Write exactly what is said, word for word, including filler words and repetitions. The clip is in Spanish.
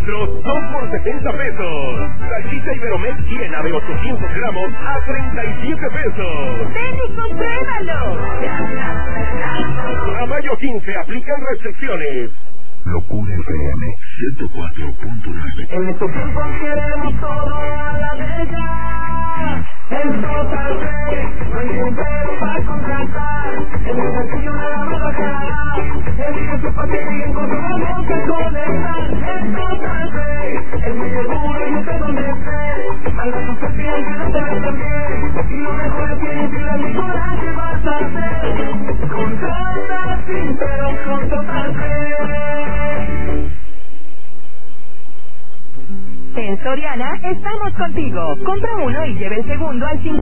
litros, dos por setenta pesos. Salchicha Iberomex llena de ochocientos gramos a treinta y siete pesos. ¡Ven y compruébalo! A mayo quince aplican restricciones. Locura F M ciento cuatro punto nueve. En estos tiempos queremos todo a la derecha. En Total Play no hay tiempo para contratar. En el sencillo nada me bajará. Elige su paquete y encontramos que conectar. En Total Play es muy seguro y no sé dónde esté. Manda tu perfil que no te ves también. Y lo mejor es que infla mi coraje vas a hacer. Contrata sin pero con Total Play. En Soriana estamos contigo. Compra uno y lleve el segundo al cinco.